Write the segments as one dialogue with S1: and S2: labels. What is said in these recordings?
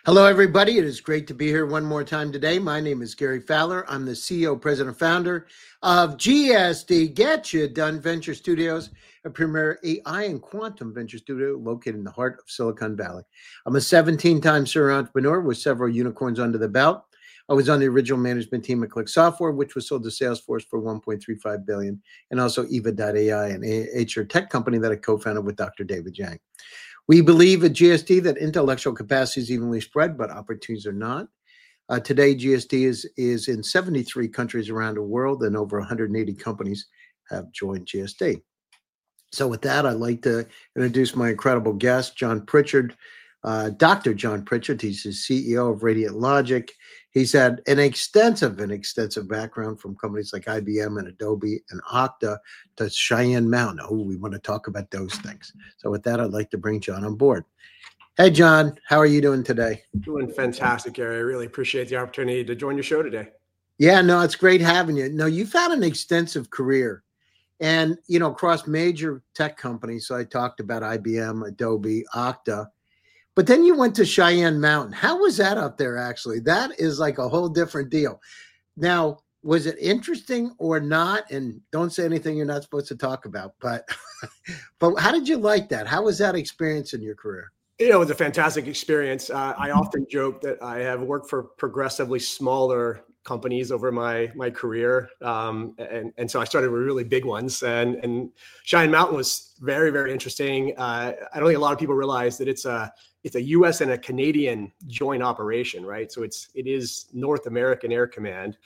S1: Hello, everybody. It is great to be here one more time today. My name is Gary Fowler. I'm the CEO, president, founder of GSD, Get You Done Venture Studios, a premier AI and quantum venture studio located in the heart of Silicon Valley. I'm a 17-time serial entrepreneur with several unicorns under the belt. I was on the original management team at Click Software, which was sold to Salesforce for $1.35 billion, and also Eva.ai, an HR tech company that I co-founded with Dr. David Yang. We believe at GSD that intellectual capacity is evenly spread, but opportunities are not. Today, GSD is in 73 countries around the world, and over 180 companies have joined GSD. So with that, I'd like to introduce my incredible guest, John Pritchard, Dr. John Pritchard. He's the CEO of Radiant Logic. He's had an extensive background from companies like IBM and Adobe and Okta to Cheyenne Mountain. Oh, we want to talk about those things. So with that, I'd like to bring John on board. Hey, John, how are you doing today?
S2: Doing fantastic, Gary. I really appreciate the opportunity to join your show today.
S1: Yeah, no, it's great having you. No, you've had an extensive career and, across major tech companies. So I talked about IBM, Adobe, Okta. But then you went to Cheyenne Mountain. How was that up there, actually? That is like a whole different deal. Now, was it interesting or not? And don't say anything you're not supposed to talk about. But how did you like that? How was that experience in your career?
S2: It was a fantastic experience. I often joke that I have worked for progressively smaller companies over my career. And so I started with really big ones. And Cheyenne Mountain was very, very interesting. I don't think a lot of people realize that it's a U.S. and a Canadian joint operation, right? So it is North American Air Command.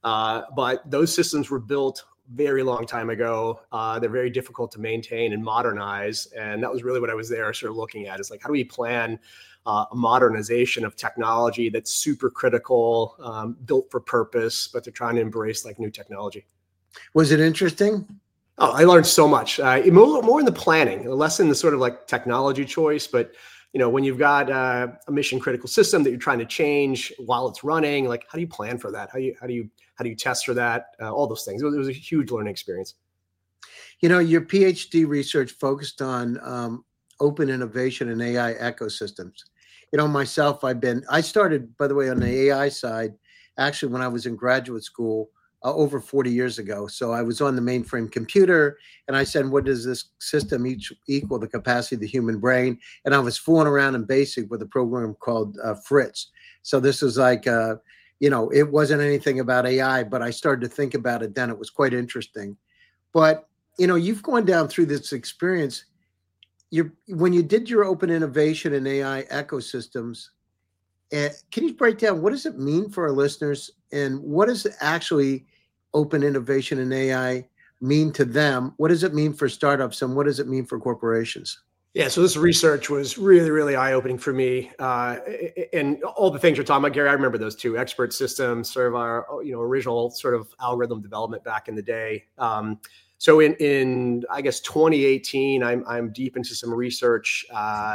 S2: But those systems were built very long time ago. They're very difficult to maintain and modernize. And that was really what I was there sort of looking at, is like, how do we plan a modernization of technology that's super critical, built for purpose, but they're trying to embrace like new technology.
S1: Was it interesting?
S2: Oh, I learned so much. More in the planning, less in the sort of like technology choice, but when you've got a mission critical system that you're trying to change while it's running, like how do you plan for that? How do you test for that? All those things. It was a huge learning experience.
S1: Your PhD research focused on open innovation and AI ecosystems. Myself, I started, by the way, on the AI side, actually when I was in graduate school over 40 years ago. So I was on the mainframe computer and I said, what does this system equal the capacity of the human brain? And I was fooling around in BASIC with a program called Fritz. So this was like, it wasn't anything about AI, but I started to think about it then. It was quite interesting. But, you've gone down through this experience. When you did your open innovation and AI ecosystems, can you break down what does it mean for our listeners, and what does actually open innovation and AI mean to them? What does it mean for startups, and what does it mean for corporations?
S2: Yeah, so this research was really, really eye-opening for me. And all the things you're talking about, Gary, I remember those two: expert systems, sort of our original sort of algorithm development back in the day. So in I guess 2018, I'm deep into some research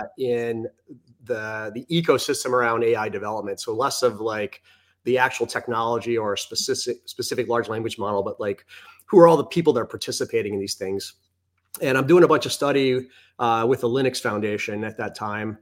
S2: in the ecosystem around AI development. So less of like the actual technology or a specific large language model, but like who are all the people that are participating in these things. And I'm doing a bunch of study with the Linux Foundation at that time.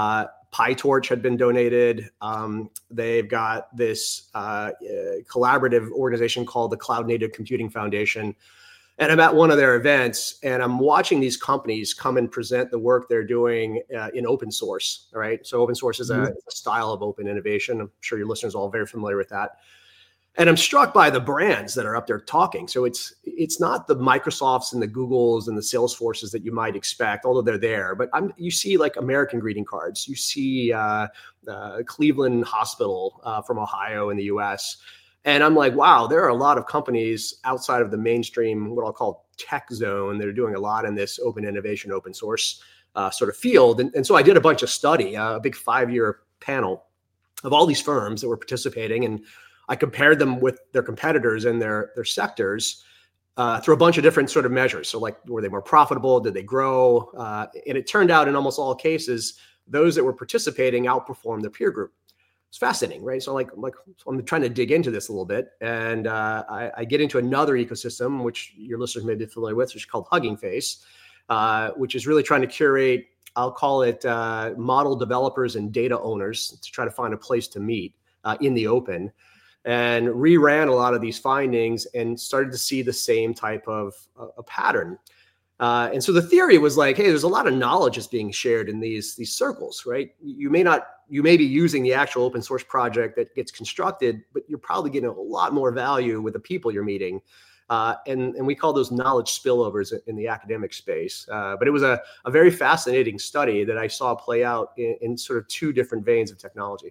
S2: PyTorch had been donated. They've got this collaborative organization called the Cloud Native Computing Foundation. And I'm at one of their events and I'm watching these companies come and present the work they're doing in open source, right? So open source is a style of open innovation. I'm sure your listeners are all very familiar with that. And I'm struck by the brands that are up there talking. So it's not the Microsofts and the Googles and the Salesforces that you might expect, although they're there. But you see like American greeting cards. You see Cleveland Hospital from Ohio in the US. And I'm like, wow, there are a lot of companies outside of the mainstream, what I'll call tech zone, that are doing a lot in this open innovation, open source sort of field. And so I did a bunch of study, a big 5-year panel of all these firms that were participating. And I compared them with their competitors in their sectors through a bunch of different sort of measures. So like, were they more profitable? Did they grow? And it turned out in almost all cases, those that were participating outperformed their peer group. It's fascinating, right? So I'm trying to dig into this a little bit, and I get into another ecosystem, which your listeners may be familiar with, which is called Hugging Face, which is really trying to curate I'll call it model developers and data owners to try to find a place to meet in the open, and reran a lot of these findings and started to see the same type of a pattern. And so the theory was like, hey, there's a lot of knowledge that's being shared in these circles, right? You may be using the actual open source project that gets constructed, but you're probably getting a lot more value with the people you're meeting. And we call those knowledge spillovers in the academic space. But it was a very fascinating study that I saw play out in sort of two different veins of technology.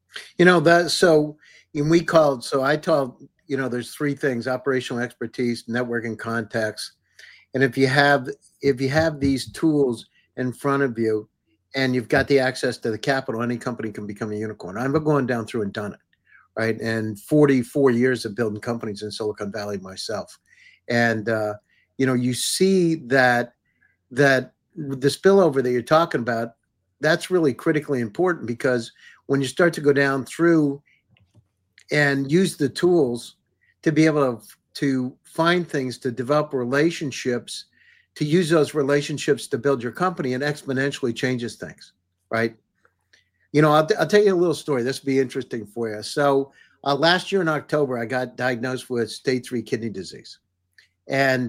S1: I taught, there's three things: operational expertise, networking, context. And if you have these tools in front of you and you've got the access to the capital, any company can become a unicorn. I've gone down through and done it, right? And 44 years of building companies in Silicon Valley myself. And, you see that the spillover that you're talking about, that's really critically important, because when you start to go down through and use the tools to be able to find things, to develop relationships, to use those relationships to build your company, and exponentially changes things, right? I'll tell you a little story. This will be interesting for you. So last year in October, I got diagnosed with stage 3 kidney disease. And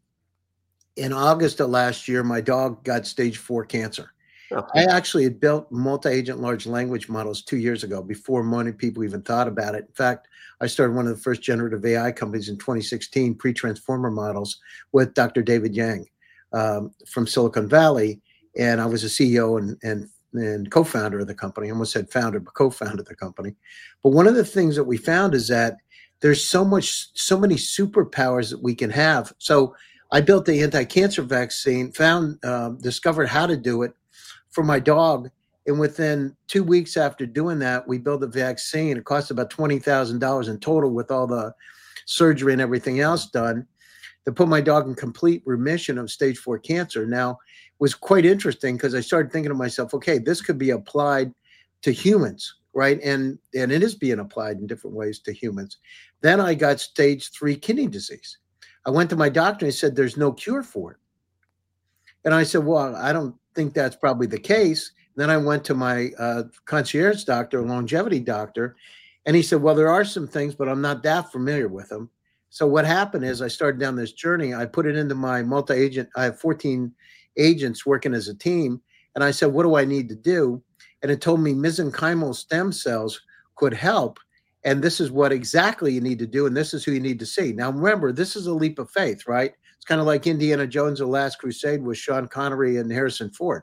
S1: in August of last year, my dog got stage 4 cancer. Okay. I actually had built multi-agent large language models 2 years ago, before many people even thought about it. In fact, I started one of the first generative AI companies in 2016, pre-transformer models, with Dr. David Yang from Silicon Valley. And I was a CEO and co-founder of the company. I almost said founder, but co-founder of the company. But one of the things that we found is that there's so many superpowers that we can have. So I built the anti-cancer vaccine, discovered how to do it for my dog. And within 2 weeks after doing that, we built a vaccine. It cost about $20,000 in total, with all the surgery and everything else done, to put my dog in complete remission of stage 4 cancer. Now, it was quite interesting, because I started thinking to myself, okay, this could be applied to humans, right? And it is being applied in different ways to humans. Then I got stage 3 kidney disease. I went to my doctor and he said, there's no cure for it. And I said, well, I don't think that's probably the case. Then I went to my concierge doctor, longevity doctor, and he said, well, there are some things, but I'm not that familiar with them. So what happened is I started down this journey. I put it into my multi-agent. I have 14 agents working as a team. And I said, what do I need to do? And it told me mesenchymal stem cells could help. And this is what exactly you need to do. And this is who you need to see. Now, remember, this is a leap of faith, right? It's kind of like Indiana Jones, The Last Crusade, with Sean Connery and Harrison Ford.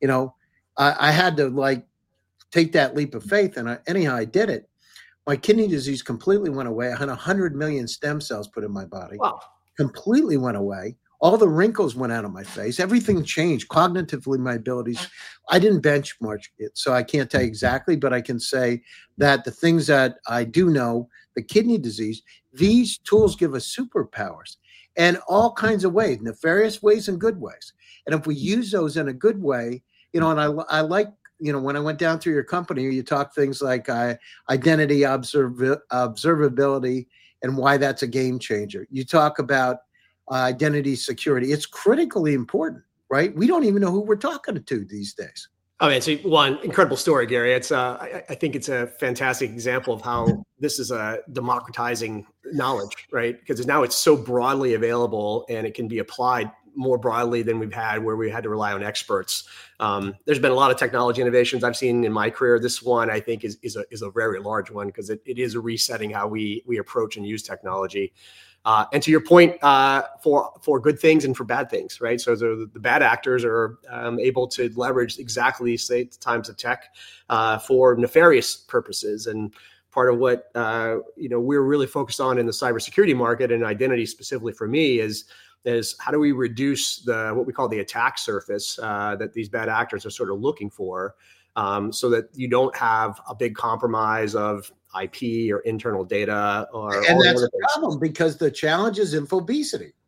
S1: I had to take that leap of faith. And anyhow, I did it. My kidney disease completely went away. I had 100 million stem cells put in my body. Wow. Completely went away. All the wrinkles went out of my face. Everything changed. Cognitively, my abilities, I didn't benchmark it, so I can't tell you exactly, but I can say that the things that I do know, the kidney disease, these tools give us superpowers in all kinds of ways, nefarious ways and good ways. And if we use those in a good way, and I like, when I went down through your company, you talk things like identity observability and why that's a game changer. You talk about identity security. It's critically important, right? We don't even know who we're talking to these days.
S2: I mean, it's one incredible story, Gary. It's I think it's a fantastic example of how this is democratizing knowledge, right? Because now it's so broadly available and it can be applied more broadly than we've had, where we had to rely on experts. There's been a lot of technology innovations I've seen in my career. This one, I think, is a very large one, because it is resetting how we approach and use technology. And to your point, for good things and for bad things, right? So the bad actors are able to leverage exactly these times of tech for nefarious purposes. And part of what we're really focused on in the cybersecurity market, and identity specifically for me, is how do we reduce what we call the attack surface that these bad actors are sort of looking for, so that you don't have a big compromise of IP or internal data.
S1: And that's a problem, because the challenge is infobesity.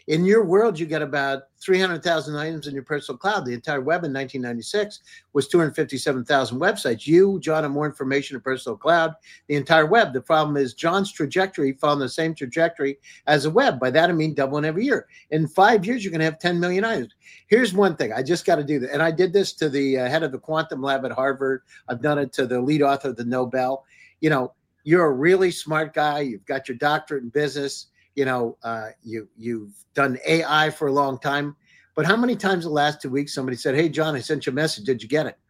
S1: In your world, you got about 300,000 items in your personal cloud. The entire web in 1996 was 257,000 websites. You, John, have more information in personal cloud, the entire web. The problem is John's trajectory followed the same trajectory as the web. By that, I mean doubling every year. In 5 years, you're going to have 10 million items. Here's one thing. I just got to do that. And I did this to the head of the quantum lab at Harvard. I've done it to the lead author of the Nobel. You know, you're a really smart guy. You've got your doctorate in business. You know, you've done AI for a long time, but how many times the last 2 weeks somebody said, "Hey, John, I sent you a message. Did you get it?"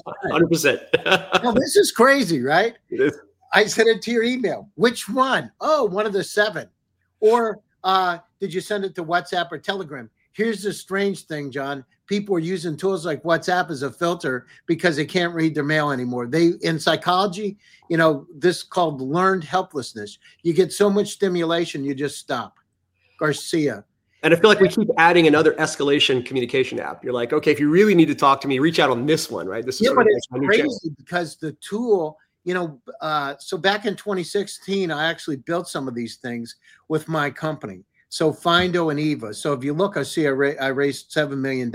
S2: 100%.
S1: Now, this is crazy, right?
S2: It is.
S1: I sent it to your email. Which one? Oh, one of the 7. Or did you send it to WhatsApp or Telegram? Here's the strange thing, John. People are using tools like WhatsApp as a filter because they can't read their mail anymore. In psychology, you know, this is called learned helplessness. You get so much stimulation, you just stop. Garcia.
S2: And I feel like we keep adding another escalation communication app. You're like, okay, if you really need to talk to me, reach out on this one, right? This is
S1: but it's crazy because the tool, you know, so back in 2016, I actually built some of these things with my company. So Findo and Eva. So if you look, I see I raised $7 million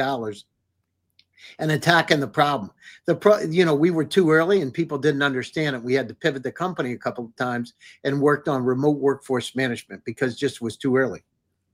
S1: and attacking the problem. You know, we were too early and people didn't understand it. We had to pivot the company a couple of times and worked on remote workforce management because it just was too early.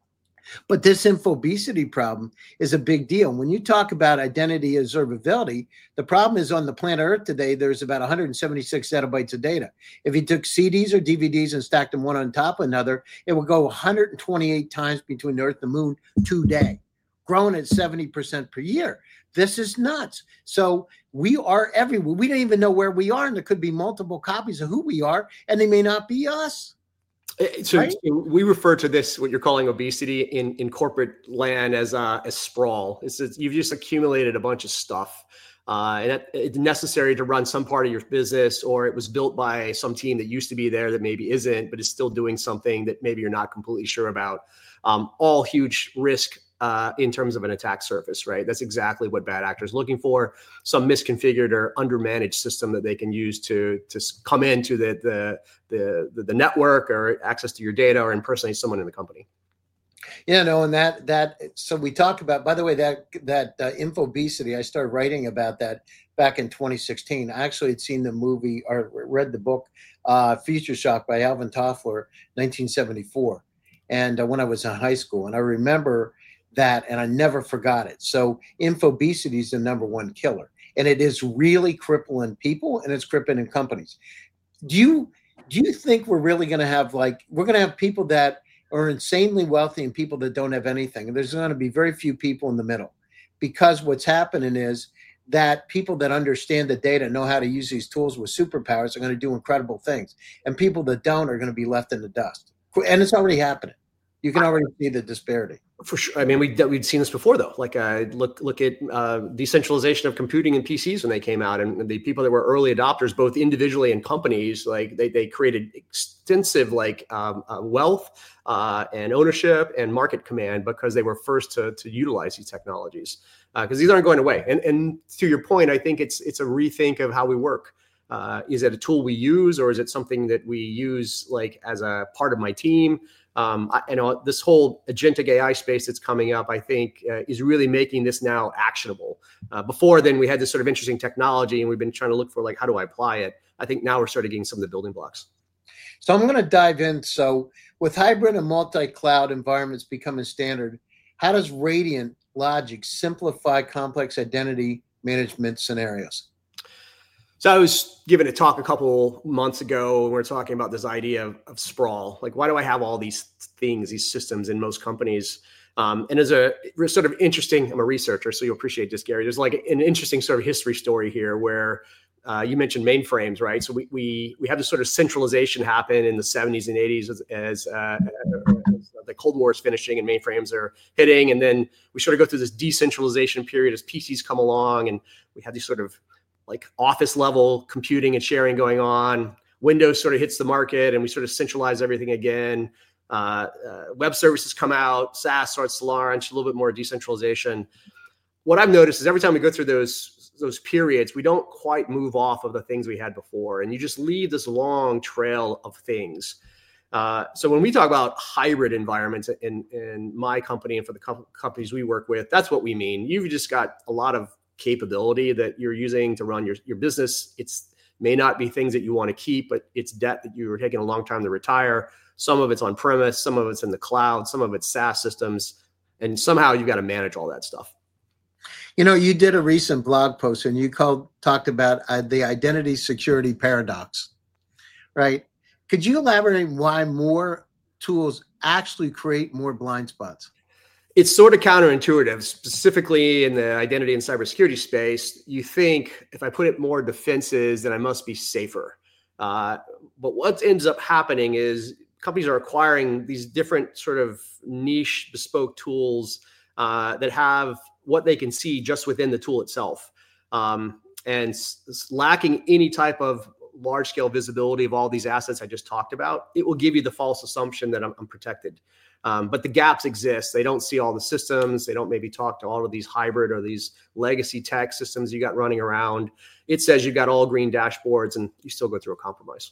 S1: But this infobesity problem is a big deal. When you talk about identity observability, the problem is on the planet Earth today, there's about 176 zettabytes of data. If you took CDs or DVDs and stacked them one on top of another, it would go 128 times between the Earth and the moon today, growing at 70% per year. This is nuts. So we are everywhere. We don't even know where we are, and there could be multiple copies of who we are, and they may not be us.
S2: So,
S1: right?
S2: We refer to this, what you're calling obesity in corporate land as sprawl. You've just accumulated a bunch of stuff, and it's necessary to run some part of your business, or it was built by some team that used to be there that maybe isn't, but is still doing something that maybe you're not completely sure about. All huge risk in terms of an attack surface, right? That's exactly what bad actors are looking for. Some misconfigured or undermanaged system that they can use to come into the network or access to your data or impersonate someone in the company.
S1: Yeah, no, and that so we talk about, by the way, that infobesity, I started writing about that back in 2016. I actually had seen the movie or read the book Future Shock by Alvin Toffler, 1974. And when I was in high school, and I remember that, and I never forgot it. So infobesity is the number one killer, and it is really crippling people, and it's crippling companies. Do you think we're really going to have we're going to have people that are insanely wealthy and people that don't have anything? And there's going to be very few people in the middle, because what's happening is that people that understand the data, know how to use these tools with superpowers, are going to do incredible things, and people that don't are going to be left in the dust. And it's already happening. You can already see the disparity.
S2: For sure. I mean, we'd seen this before, though. Like, look at decentralization of computing and PCs when they came out, and the people that were early adopters, both individually and companies, like they created extensive wealth and ownership and market command because they were first to utilize these technologies, because these aren't going away. And to your point, I think it's a rethink of how we work. Is it a tool we use, or is it something that we use like as a part of my team? This whole agentic AI space that's coming up, I think, is really making this now actionable. Before then, we had this sort of interesting technology, and we've been trying to look for how do I apply it? I think now we're starting getting some of the building blocks.
S1: So I'm going to dive in. So with hybrid and multi-cloud environments becoming standard, how does Radiant Logic simplify complex identity management scenarios?
S2: So I was giving a talk a couple months ago, and we're talking about this idea of sprawl. Like, why do I have all these things, these systems in most companies? And there's a sort of interesting, I'm a researcher, so you'll appreciate this, Gary. There's like an interesting sort of history story here where you mentioned mainframes, right? So we have this sort of centralization happen in the 70s and 80s as the Cold War is finishing and mainframes are hitting. And then we sort of go through this decentralization period as PCs come along, and we have these sort of like office level computing and sharing going on. Windows sort of hits the market, and we sort of centralize everything again. Web services come out, SaaS starts to launch, a little bit more decentralization. What I've noticed is every time we go through those periods, we don't quite move off of the things we had before, and you just leave this long trail of things. So when we talk about hybrid environments in my company and for the companies we work with, that's what we mean. You've just got a lot of capability that you're using to run your business. It's may not be things that you want to keep, but it's debt that you were taking a long time to retire. Some of it's on premise, some of it's in the cloud, some of it's SaaS systems, and somehow you've got to manage all that stuff.
S1: You did a recent blog post and you talked about the identity security paradox, right? Could you elaborate why more tools actually create more blind spots?
S2: It's sort of counterintuitive, specifically in the identity and cybersecurity space. You think if I put it more defenses, then I must be safer. But what ends up happening is companies are acquiring these different sort of niche bespoke tools that have what they can see just within the tool itself, and lacking any type of large scale visibility of all these assets I just talked about. It will give you the false assumption that I'm protected. But the gaps exist. They don't see all the systems. They don't maybe talk to all of these hybrid or these legacy tech systems you got running around. It says you've got all green dashboards and you still go through a compromise.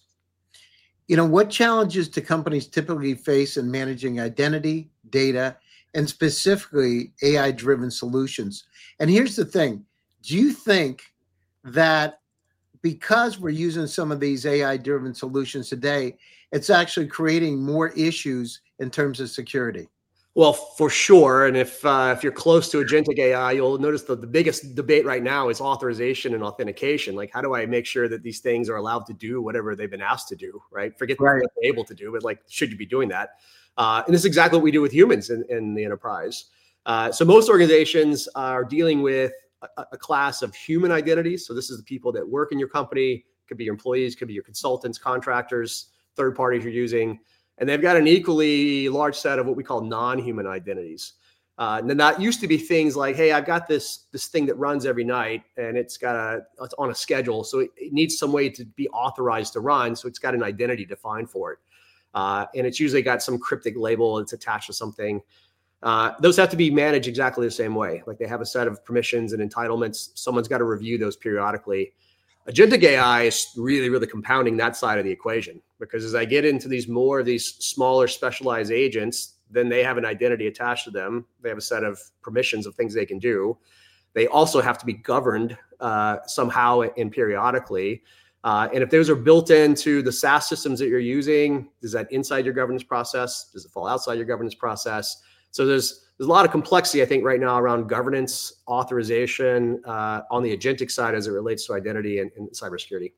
S1: What challenges do companies typically face in managing identity, data, and specifically AI-driven solutions? And here's the thing. Do you think that because we're using some of these AI-driven solutions today, it's actually creating more issues in terms of security?
S2: Well, for sure. And if you're close to agentic AI, you'll notice that the biggest debate right now is authorization and authentication. Like, how do I make sure that these things are allowed to do whatever they've been asked to do, right? Forget what they're able to do, but like, should you be doing that? And this is exactly what we do with humans in the enterprise. So most organizations are dealing with a class of human identities. So this is the people that work in your company, could be your employees, could be your consultants, contractors, third parties you're using. And they've got an equally large set of what we call non-human identities. And then that used to be things like, hey, I've got this thing that runs every night and it's on a schedule. So it needs some way to be authorized to run. So it's got an identity defined for it. And it's usually got some cryptic label that's attached to something. Those have to be managed exactly the same way. Like they have a set of permissions and entitlements. Someone's got to review those periodically. Agentic AI is really, really compounding that side of the equation, because as I get into these smaller specialized agents, then they have an identity attached to them. They have a set of permissions of things they can do. They also have to be governed somehow and periodically. And if those are built into the SaaS systems that you're using, is that inside your governance process? Does it fall outside your governance process? So there's a lot of complexity, I think, right now around governance, authorization on the agentic side as it relates to identity and cybersecurity.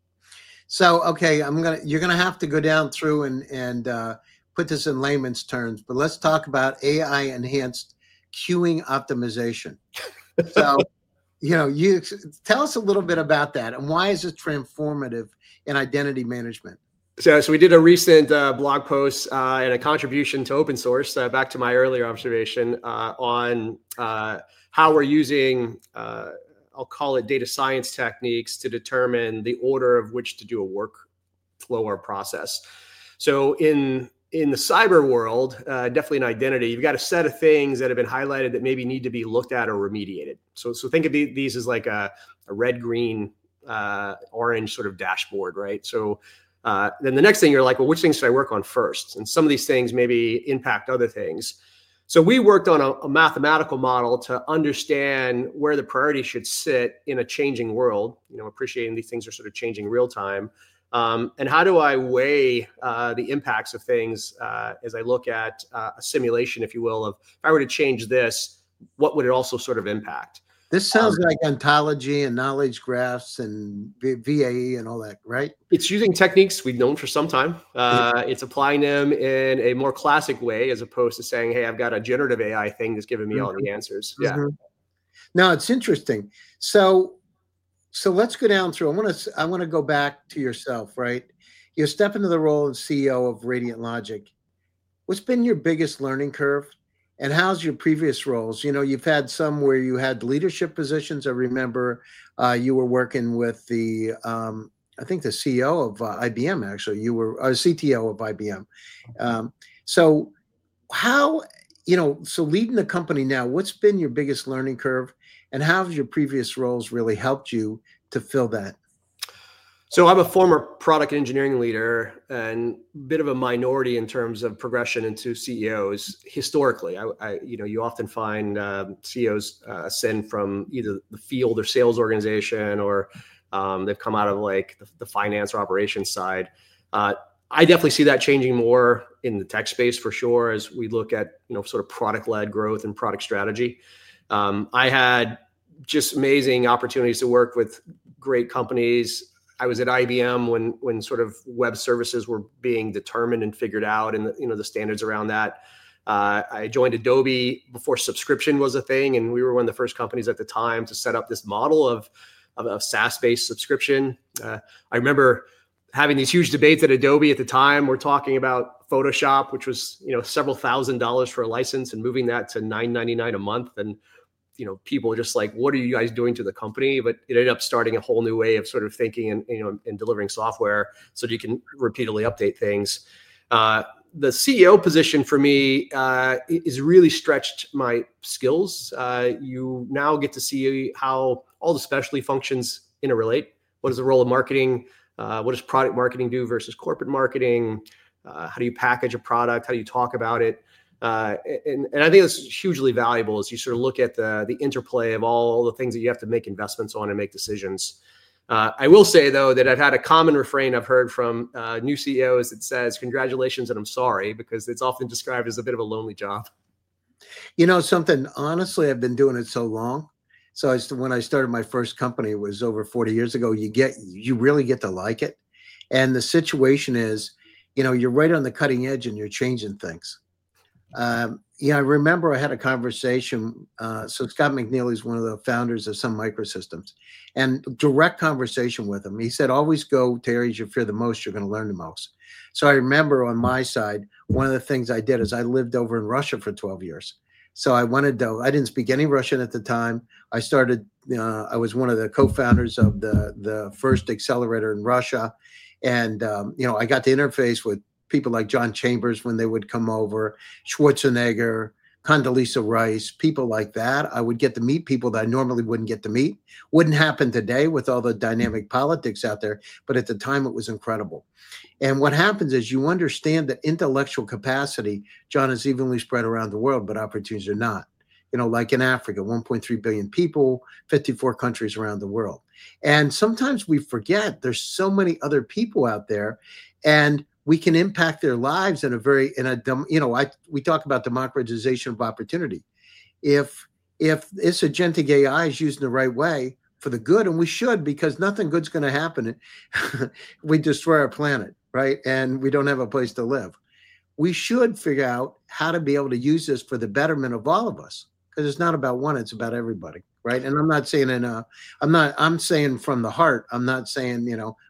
S1: So, okay, you're gonna have to go down through and put this in layman's terms, but let's talk about AI enhanced queuing optimization. So, you tell us a little bit about that and why is it transformative in identity management?
S2: So we did a recent blog post and a contribution to open source, back to my earlier observation on how we're using, I'll call it data science techniques to determine the order of which to do a workflow or process. So in the cyber world, definitely in identity, you've got a set of things that have been highlighted that maybe need to be looked at or remediated. So think of these as like a red, green, orange sort of dashboard, right? So then the next thing you're like, well, which things should I work on first? And some of these things maybe impact other things. So we worked on a mathematical model to understand where the priority should sit in a changing world, appreciating these things are sort of changing real time. And how do I weigh the impacts of things as I look at a simulation, if you will, of if I were to change this, what would it also sort of impact?
S1: This sounds like ontology and knowledge graphs and VAE and all that, right?
S2: It's using techniques we've known for some time. It's applying them in a more classic way, as opposed to saying, hey, I've got a generative AI thing that's giving me all the answers. Yeah.
S1: Mm-hmm. No, it's interesting. So let's go down through. I want to go back to yourself, right? You step into the role of CEO of Radiant Logic. What's been your biggest learning curve? And how's your previous roles? You've had some where you had leadership positions. I remember you were working with I think the CEO of IBM, actually. You were a CTO of IBM. So how, so leading the company now, what's been your biggest learning curve? And how have your previous roles really helped you to fill that?
S2: So I'm a former product engineering leader and a bit of a minority in terms of progression into CEOs. Historically, you often find CEOs ascend from either the field or sales organization, or they've come out of like the finance or operations side. I definitely see that changing more in the tech space for sure, as we look at sort of product-led growth and product strategy. I had just amazing opportunities to work with great companies. I was at IBM when sort of web services were being determined and figured out, and the standards around that. I joined Adobe before subscription was a thing, and we were one of the first companies at the time to set up this model of a SaaS-based subscription. I remember having these huge debates at Adobe at the time. We're talking about Photoshop, which was several $1,000s for a license, and moving that to $9.99 a month. And people were just like, what are you guys doing to the company? But it ended up starting a whole new way of sort of thinking and delivering software so that you can repeatedly update things. The CEO position for me is really stretched my skills. You now get to see how all the specialty functions interrelate. What is the role of marketing? What does product marketing do versus corporate marketing? How do you package a product? How do you talk about it? And I think that's hugely valuable as you sort of look at the interplay of all the things that you have to make investments on and make decisions. I will say, though, that I've had a common refrain I've heard from new CEOs that says, congratulations and I'm sorry, because it's often described as a bit of a lonely job.
S1: Something, honestly, I've been doing it so long. So when I started my first company, it was over 40 years ago, you really get to like it. And the situation is, you're right on the cutting edge and you're changing things. I remember I had a conversation. So Scott McNealy is one of the founders of Sun Microsystems, and direct conversation with him. He said, always go to areas you fear the most, you're going to learn the most. So I remember on my side, one of the things I did is I lived over in Russia for 12 years. So I didn't speak any Russian at the time. I was one of the co-founders of the first accelerator in Russia. And, I got to interface with people like John Chambers when they would come over, Schwarzenegger, Condoleezza Rice, people like that. I would get to meet people that I normally wouldn't get to meet. Wouldn't happen today with all the dynamic politics out there, but at the time it was incredible. And what happens is you understand that intellectual capacity, John, is evenly spread around the world, but opportunities are not. Like in Africa, 1.3 billion people, 54 countries around the world. And sometimes we forget there's so many other people out there, and we can impact their lives we talk about democratization of opportunity. If this agentic AI is used in the right way for the good, and we should, because nothing good's going to happen, we destroy our planet, right? And we don't have a place to live. We should figure out how to be able to use this for the betterment of all of us, because it's not about one, it's about everybody, right? And I'm not saying I'm saying from the heart. I'm not saying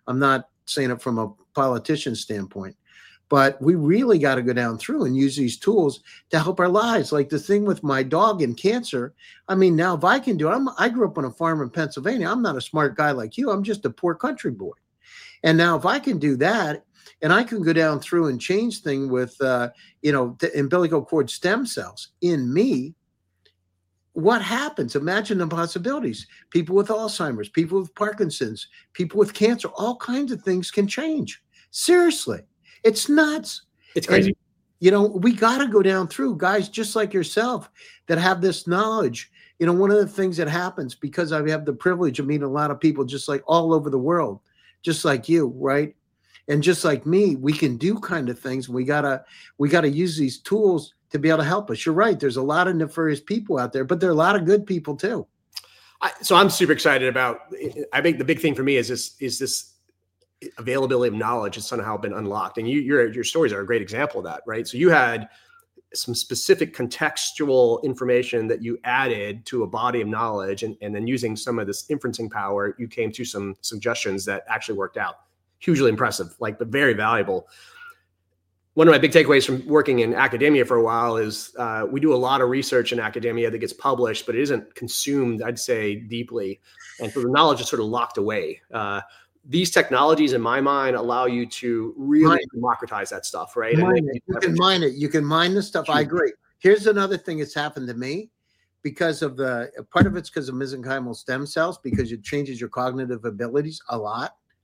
S1: it from a politician standpoint, but we really got to go down through and use these tools to help our lives. Like the thing with my dog and cancer. I mean, now if I can do it, I grew up on a farm in Pennsylvania. I'm not a smart guy like you. I'm just a poor country boy. And now if I can do that, and I can go down through and change things with, the umbilical cord stem cells in me, what happens? Imagine the possibilities. People with Alzheimer's, people with Parkinson's, people with cancer, all kinds of things can change. Seriously. It's nuts.
S2: It's crazy.
S1: And, we got to go down through guys just like yourself that have this knowledge. One of the things that happens, because I have the privilege of meeting a lot of people just like all over the world, just like you, right? And just like me, we can do kind of things. We gotta use these tools to be able to help us. You're right. There's a lot of nefarious people out there, but there are a lot of good people too.
S2: So I'm super excited about. I think the big thing for me is this availability of knowledge has somehow been unlocked, and your stories are a great example of that, right? So you had some specific contextual information that you added to a body of knowledge, and then using some of this inferencing power, you came to some suggestions that actually worked out. Hugely impressive, but very valuable. One of my big takeaways from working in academia for a while is we do a lot of research in academia that gets published, but it isn't consumed, I'd say, deeply. And so the knowledge is sort of locked away. These technologies, in my mind, allow you to really democratize that stuff, right?
S1: You can mine it. You can mine the stuff. I agree. Here's another thing that's happened to me because of part of it's because of mesenchymal stem cells, because it changes your cognitive abilities a lot.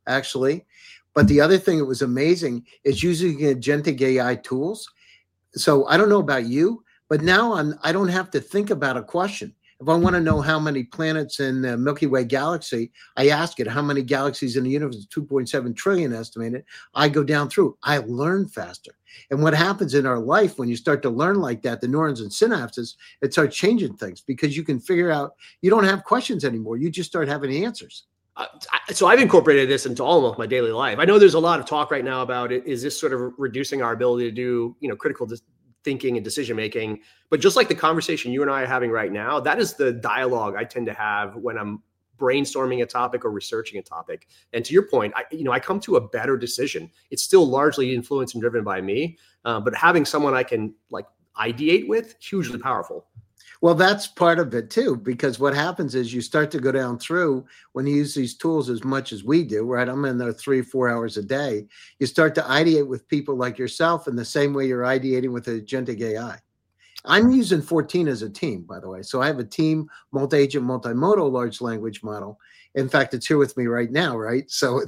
S1: actually. But the other thing that was amazing is using agentic AI tools. So I don't know about you, but now I don't have to think about a question. If I want to know how many planets in the Milky Way galaxy, I ask it how many galaxies in the universe, 2.7 trillion estimated. I go down through. I learn faster. And what happens in our life when you start to learn like that, the neurons and synapses, it starts changing things because you can figure out, you don't have questions anymore. You just start having answers.
S2: So I've incorporated this into almost my daily life. I know there's a lot of talk right now about it. Is this sort of reducing our ability to do, critical thinking and decision making? But just like the conversation you and I are having right now, that is the dialogue I tend to have when I'm brainstorming a topic or researching a topic. And to your point, I come to a better decision. It's still largely influenced and driven by me, but having someone I can ideate with, hugely powerful.
S1: Well, that's part of it too, because what happens is you start to go down through when you use these tools as much as we do, right? I'm in there 3-4 hours a day. You start to ideate with people like yourself in the same way you're ideating with agentic AI. I'm using 14 as a team, by the way. So I have a team, multi-agent, multimodal large language model. In fact, it's here with me right now, right? So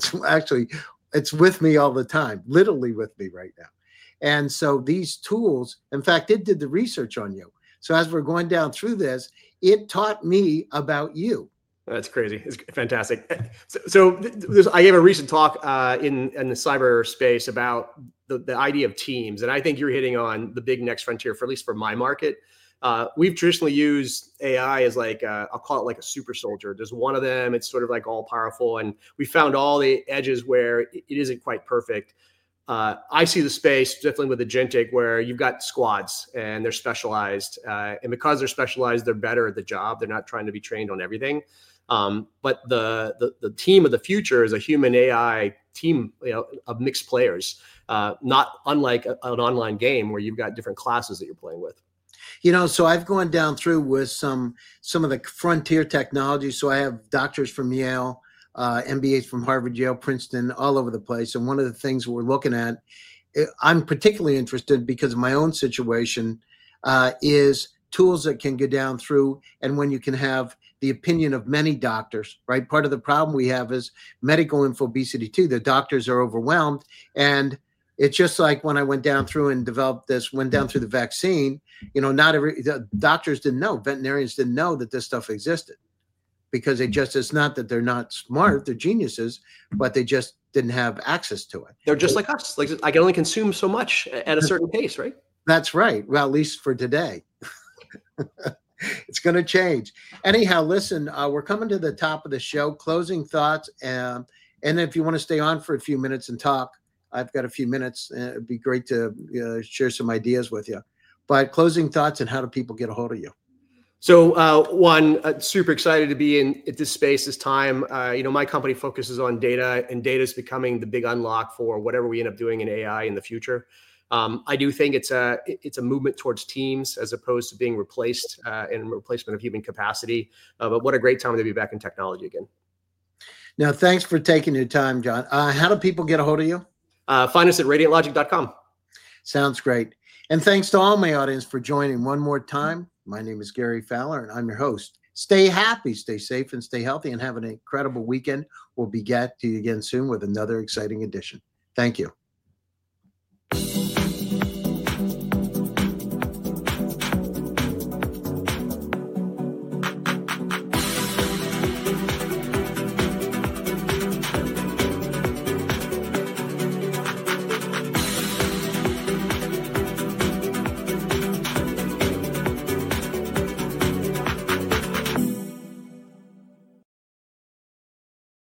S1: it's with me all the time, literally with me right now. And so these tools, in fact, it did the research on you. So as we're going down through this, it taught me about you.
S2: That's crazy. It's fantastic. So I gave a recent talk in the cyber space about the idea of teams. And I think you're hitting on the big next frontier, for at least for my market. We've traditionally used AI as I'll call it like a super soldier. There's one of them. It's sort of like all powerful. And we found all the edges where it isn't quite perfect. I see the space definitely with agentic where you've got squads and they're specialized. And because they're specialized, they're better at the job. They're not trying to be trained on everything. But the team of the future is a human AI team, of mixed players, not unlike an online game where you've got different classes that you're playing with.
S1: So I've gone down through with some of the frontier technology. So I have doctors from Yale, MBAs from Harvard, Yale, Princeton, all over the place. And one of the things we're looking at, I'm particularly interested because of my own situation, is tools that can go down through and when you can have the opinion of many doctors, right? Part of the problem we have is medical infobesity too. The doctors are overwhelmed. And it's just like when I went down through and went down through the vaccine, the doctors didn't know, veterinarians didn't know that this stuff existed. Because it's not that they're not smart, they're geniuses, but they just didn't have access to it.
S2: They're just like us. Like I can only consume so much at a certain pace, right?
S1: That's right. Well, at least for today. It's going to change. Anyhow, listen, we're coming to the top of the show. Closing thoughts. And if you want to stay on for a few minutes and talk, I've got a few minutes. It'd be great to share some ideas with you. But closing thoughts and how do people get a hold of you?
S2: So super excited to be in at this space this time. My company focuses on data, and data is becoming the big unlock for whatever we end up doing in AI in the future. I do think it's a movement towards teams as opposed to being replaced in replacement of human capacity. But what a great time to be back in technology again.
S1: Now, thanks for taking your time, John. How do people get a hold of you?
S2: Find us at radiantlogic.com.
S1: Sounds great. And thanks to all my audience for joining one more time. My name is Gary Fowler, and I'm your host. Stay happy, stay safe, and stay healthy, and have an incredible weekend. We'll be back to you again soon with another exciting edition. Thank you.